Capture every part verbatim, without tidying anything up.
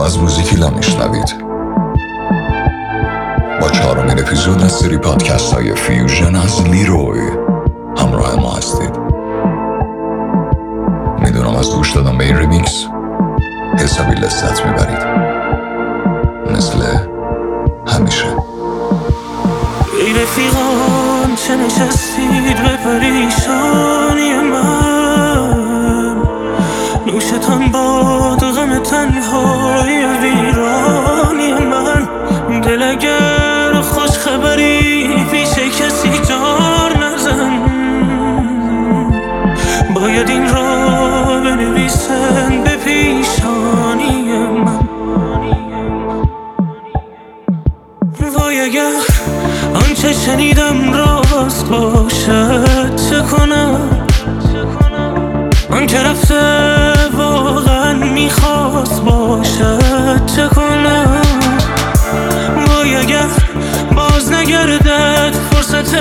از موزیکیلا میشنوید. با چهارمین اپیزود از سری پادکست های فیوژن از لیروی همراه ما هستید. میدونم از گوش دادن به این ریمیکس حسابی لذت میبرید، مثل همیشه. ای رفیقان چه نشستید به پریشانی من، نوشتان باد غم تنهای ویرانی من. دل اگر خوش خبری پیش کسی جار نزن، باید این را بنویسن به پیشانی من. وای اگر آنچه شنیدم راست باشد چه کنم، آن که رفته واقعا میخواست باشد چه کنم. وای اگر باز نگردد فرصت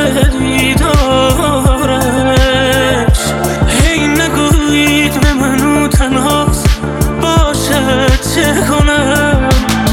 دیدارش، هی نگویید به منو تنهاست باشد چه کنم.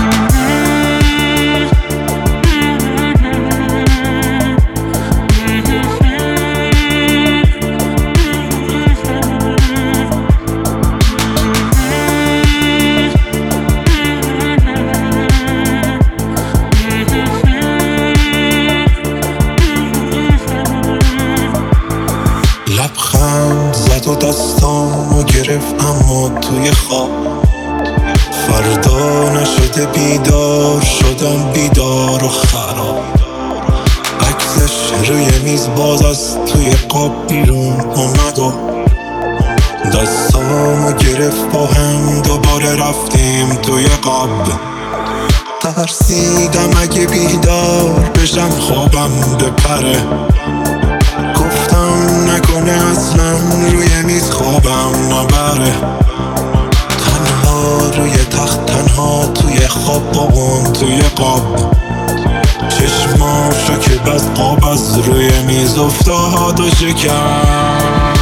لبخند زد و دستامو گرفت اما توی خواب. فردا نشده بیدار شدم بیدار و خراب. عکسش روی میز باز از توی قاب بیرون اومد و دستامو گرفت با هم دوباره رفتیم توی قاب. ترسیدم اگه بیدار بشم خوابم بپره، نکنه اصلا روی میز خوابم نبره. تنها روی تخت، تنها توی خواب با اون توی قاب. چشماشو که بس قاب از روی میز افتاد و شکن.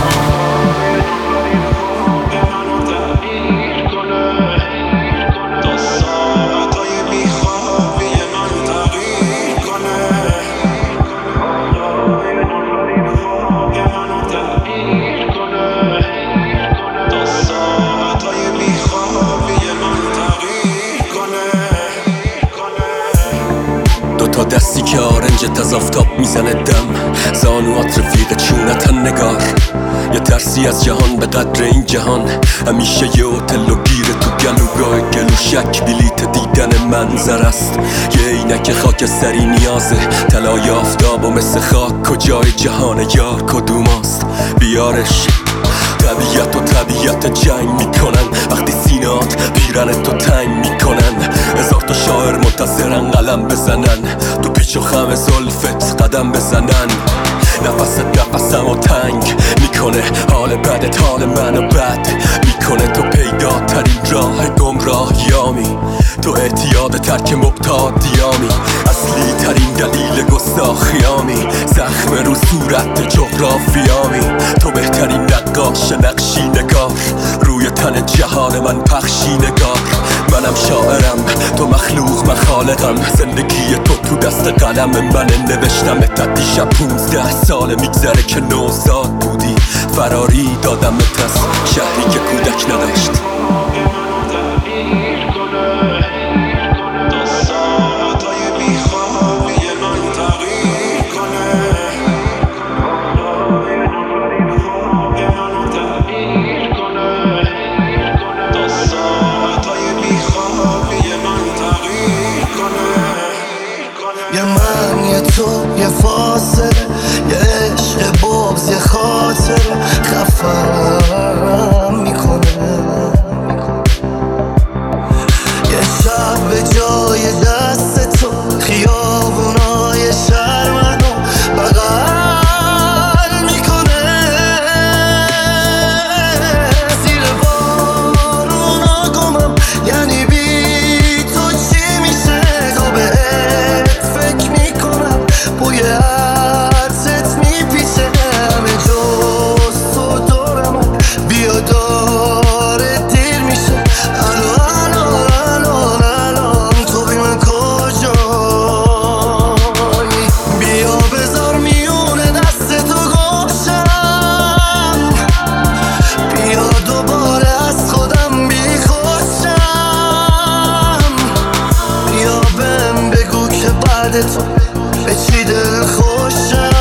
تا دستی که آرنجت از آفتاب میزنه دم، زانوات رفیق چونتن نگار. یه ترسی از جهان به قدر این جهان، همیشه یه هتل و گیره تو گلوگاه گل و شک بلیت دیدن منظر است. یه عینک خاکستری نیازه، طلای آفتاب و مثل خاک کجای جهان یار کدوماست بیارش. طبیعت و طبیعت جنگ میکنن وقتی سینات پیرن تو تنگ میکنن. هزار تا شاعر منتظرن قلم بزنن، تو پیچ و خم زلفت قدم بزنن. نفست نفسم و تنگ میکنه، حال بدت حال منو بد میکنه. تو پیدا ترین راه گمراهیامی، تو اعتیاد ترک مبتادیامی. اصلی ترین دلیل گستاخیامی، زخم رو صورت جغرافیامی. تو بهترین نقاش نقشی نگار، روی تن جهان من پخشی نگار. منم شاعرم تو مخلوق من خالقم، زندگی تو تو دست قلم من نوشتم. تا دیشب پونزده سال میگذره که نوزاد بودی، فراری دادم از شهری که کودک نداشت. یه من یه تو یه فاصله، یه عشق بغض یه خاطره خفم میکنه. یه شب به جای دست تو خیابونای شهر منو بغل میکنه. زیر بارونا گمم یعنی بی تو چی میشه. تو بهت فکر میکنم بوی بعد تو به چی دل خوشم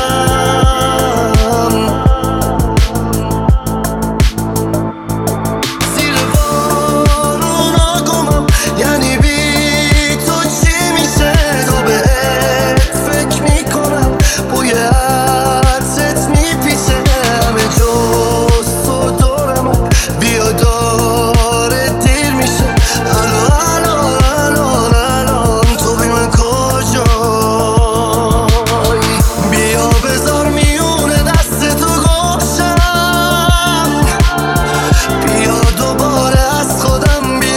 زیر بارونا گمم یعنی بی تو چی میشه تو بهت فکر میکنم بوی عطرت میپیچه همه جز تو دارم بیا داره دیر میشه الان الان الان الان تو بی من کجایی بیا بذار میونه دست تو گوشم بیا دوباره از خودم بی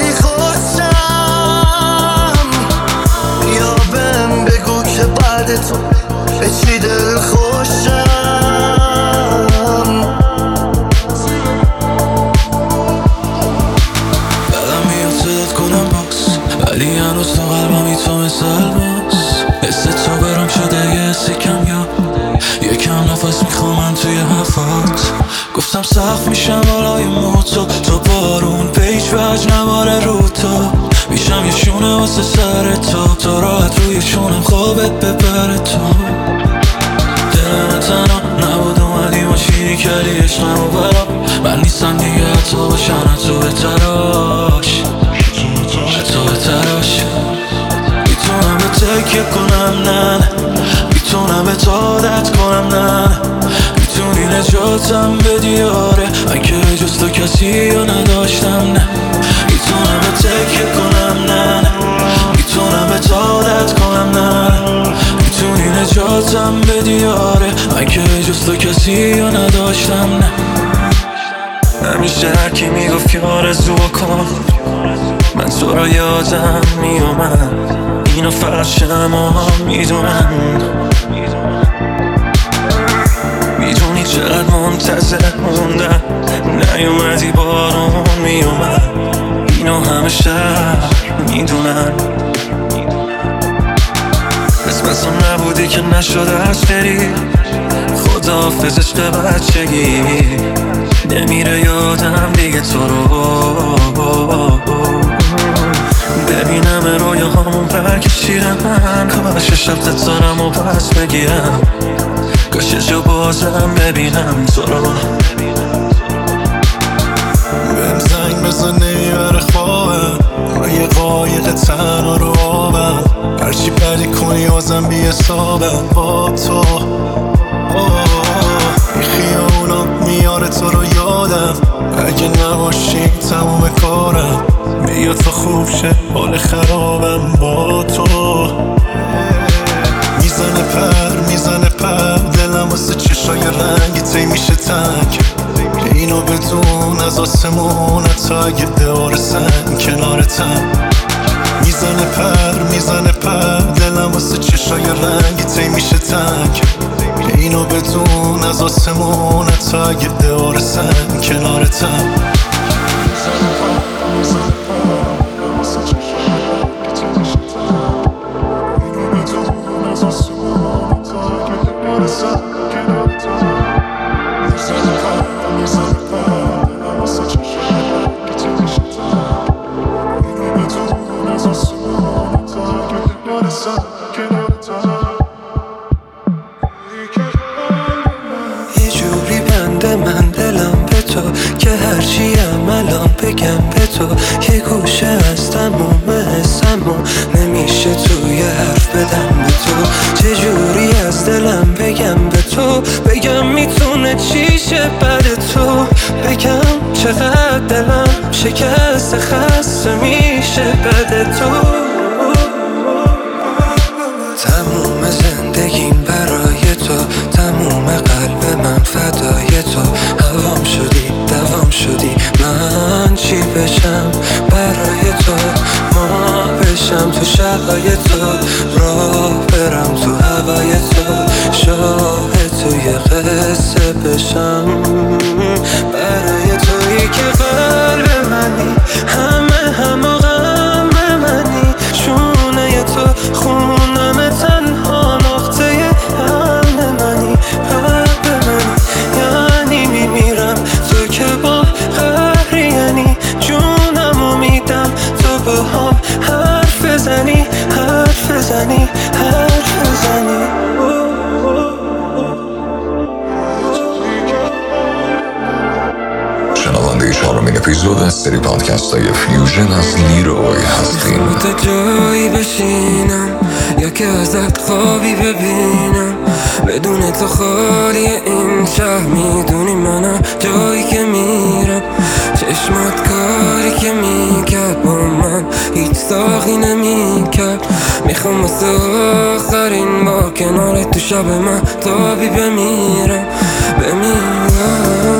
خوشم بیا بهم بگو که بعد تو به چی دل خوشم بدم میاد صدات کنم باز ولی هنوز تو قلبمی تو مثل الباس حس تو برام شده یه حسی کم یا یکم نفس میخوام توی حرفات گفتم سخت میشم بالای موتو تو بارون پیچ وج نباره رو تو میشم یه شونه واسه سر تو تو راحت روی شونم خوابت ببره تو دلم تنها نبود اومدی ماشینی کردی عشقمو برام من نیستم دیگه حتی باشن تو به تراش حتی به تراش میتونم به تکیه کنم نه میتونم به عادت کنم نه میتونی نجاتم بدی آره من که جز تو کسی رو نداشتم نه میتونم به تکیه کنم نه میتونم به عادت کنم نه میتونی نجاتم بدی آره من که جز تو کسی رو نداشتم نه همیشه هرکی میگفت که آرزو کن من تو رو یادم میومد اینو فقط شما میدونن میدونی چقدر منتظر موندم نیومدی بارون میومد اینو همه شهر میدونن قسمتم نبودی که نشده از بری خداحافظ عشق بچگی نمیره یادم دیگه تو رو ببینم رویا همون برکشیدم کاش شب تتارم و پس بگیرم کاش جا بازم ببینم تو رو بهم زنگ بزن نمیبره خوابم من یه قایق تنها رو آبم هرچی پری کنی آزم بی حسابم با تو این خیابونا میاره تو رو یادم اگه نباشی تموم کارم بیا تا خوب شه حال خرابم با تو میزنه پر میزنه پر دلم واسه چشای رنگی تی میشه تنگ اینو بدون از آسمون تا اگه دار سنگ کنارتم میزنه پر میزنه پر دلم واسه چشای رنگی تی میشه تنگ اینو بدون از آسمون تا اگه دار سنگ کنارتم یه جوری بنده من دلم به تو که هرچی الان بگم به تو یه گوشه از تموم حسم و نمیشه توی حرف بدم به تو چجوری از دلم بگم به تو بگم میتونه چیشه بعد تو بگم چقدر دلم شکست خسته میشه بعد تو تموم زندگیم برای تو تموم قلب من فدای تو هوام شدی دوام شدی من چی بشم برای تو ما بشم تو شبای تو راه برم تو هوای تو شاهد توی قصه بشم برای تویی که قلب منی همه همه غم منی شونه تو خونم تنها نقطه هم منی قلب منی یعنی میمیرم تو که با قهری یعنی جونم و میدم تو با هم حرف بزنی حرف شنونده چهارمین اپیزود از سری پادکست های فیوژن از لیروی هستیم. میخوام تا جایی بشینم یا که ازت خوابی ببینم، بدون تو خالی این شهر. میدونی منم جایی که میرم، چشمات کاری که میکرد با من هیچ ساقی نمیکرد. میخوام واسه آخرین بار کنار تو شب من تابی بمیرم بمیرم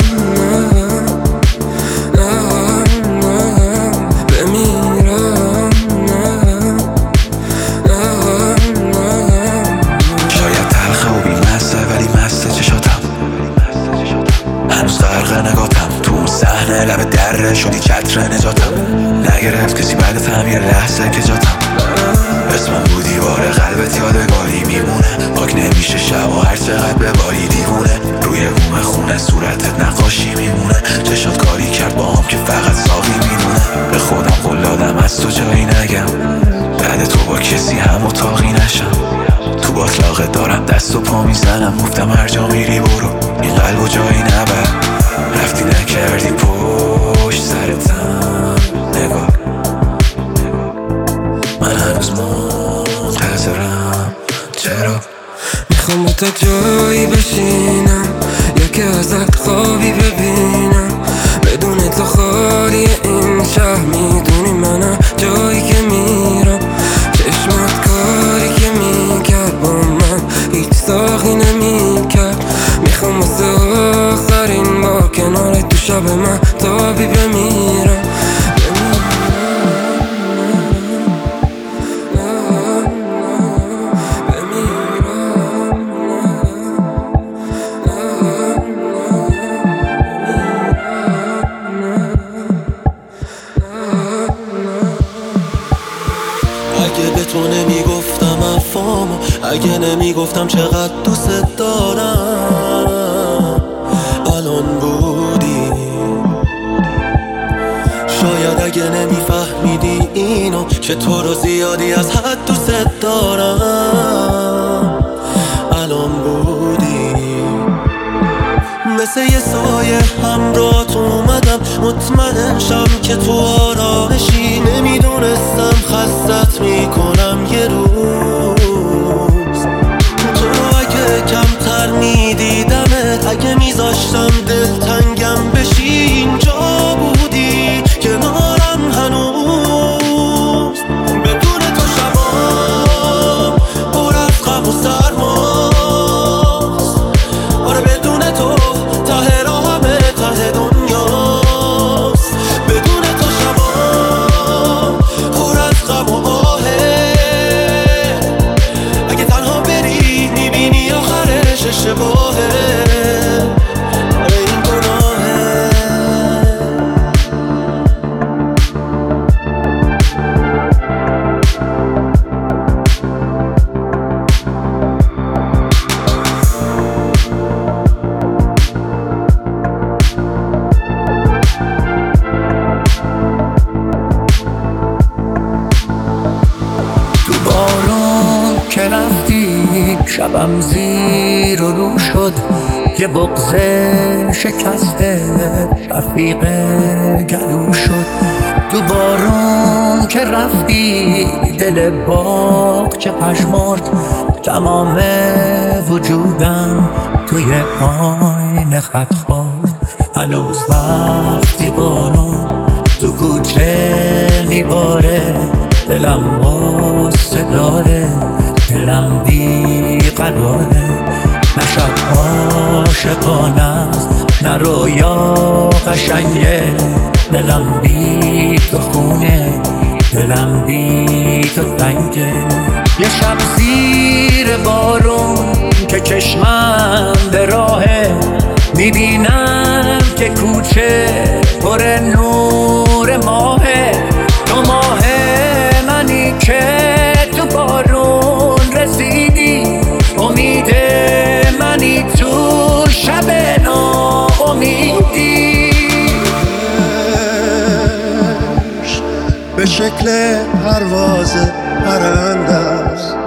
شاید تلخه و بی‌مزه ولی مست چشاتم، هنوز غرق نگاتم تو اون صحنه لب دره شدی چتر نجاتم. نگرفت کسی بعد فهم یه لحظه که جاتم، اسمم بودی باره قلبت یادگاری میمونه. پاک نمیشه شب و هر چقدر بباری دیوونه، روی بوم خونه صورتت نقاشی میمونه. چشات کاری کرد با هم که فقط ساقی میدونه. به خودم قول دادم از تو جایی نگم، بعد تو با کسی هم اتاقی نشم. تو باطلاقت دارم دست و پا میزنم، گفتم هر جا میری برو این قلب و جایی نبر. رفتی نکردی پشت سرتم نگاه، من هنوز منتظرم. چرا؟ میخوام با تا جایی بشینم یا که ازت خوابی ببینم، بدون تو خالی این شهر. میدونی منم جایی که میرم، چشمات کاری که میکرد با من هیچ ساقی نمیکرد. میخوام واسه آخرین بار کنار تو شب من تابی بمیرم اگه به تو نمیگفتم افامو، اگه نمیگفتم چقدر دوست دارم، الان بودی. شاید اگه نمیفهمیدی اینو که تو رو زیادی از حد دوست دارم، الان بودی. مثل یه سایه همراهت اومدم، مطمئن شم که تو آرامشی. نمیدونستم خستت میکنم یه روز. تو اگه کمتر میدیدمت، اگه میذاشتم دلتنگم بشی، اینجا بودی کنارم هنوز. بدون تو شبام پر از غم و سرماست. آره بدون تو ته راهمه ته دنیاست. بدون تو شبام پر از غم و آهه. اگه تنها بری میبینی آخرش اشتباهه. آره این گناهه. تو بارون که رفتی شبم زیر و رو شد، یه بغض شکسته رفیق گلو شد. تو بارون که رفتی دل باغ چه پشمرد، تمام وجودم توی آینه خط خورد. هنوز وقتی بارون تو کوچه میباره، دلم واسه داره، دلم بیقراره. نه شب عاشقانه است نه رویا قشنگه، دلم بی تو خونه، دلم بی تو تنگه. یه شب زیر بارون که چشمم به راهه، میبینم که کوچه پر نور ماهه. تو ماه منی که تو بارون رسیدی، امید منی تو شب ناامیدی. به شکل پرواز پرنده است،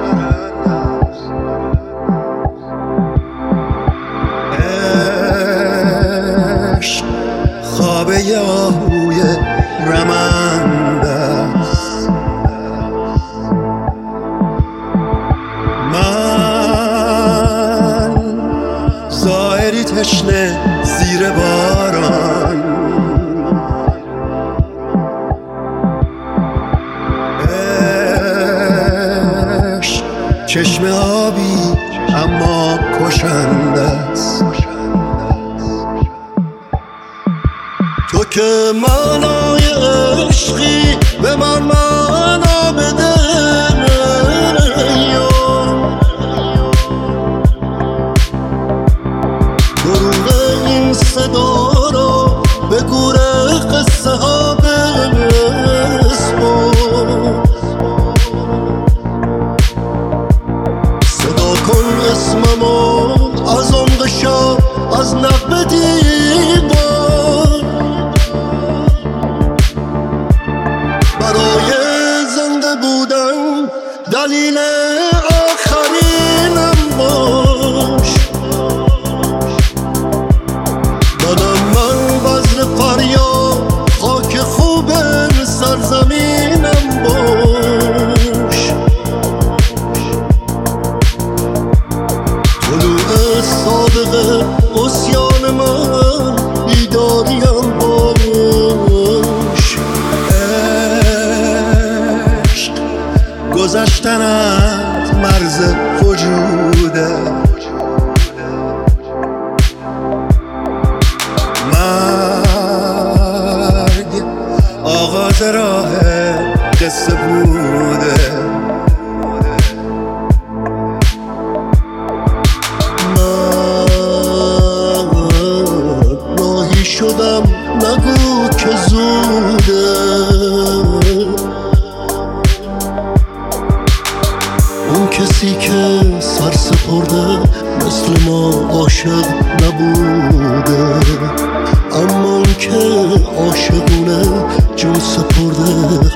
عشق خواب آب یاهوی رمند است. من ظاهری تشنه زیر باران، عشق چشم آبی اما کشنده است. تو که معنای عشقی به من معنا بده، دروغ این صدا رو به گوره قصه ها بسپر. صدا کن اسممو از عمق شب، از نقب دیوار، برای زنده بودن دلیل آخرینم باش. دادم من بذر فریاد، خاک خوب سرزمینم باش. طلوع صادق عصیان من بیداریم باش. عشق گذشتن از مرز وجوده، مرگ آغاز راه قصه بوده. شدم نگو که زوده، اون کسی که سر سپرده مثل ما عاشق نبوده، اما اون که عاشقونه جون سپرده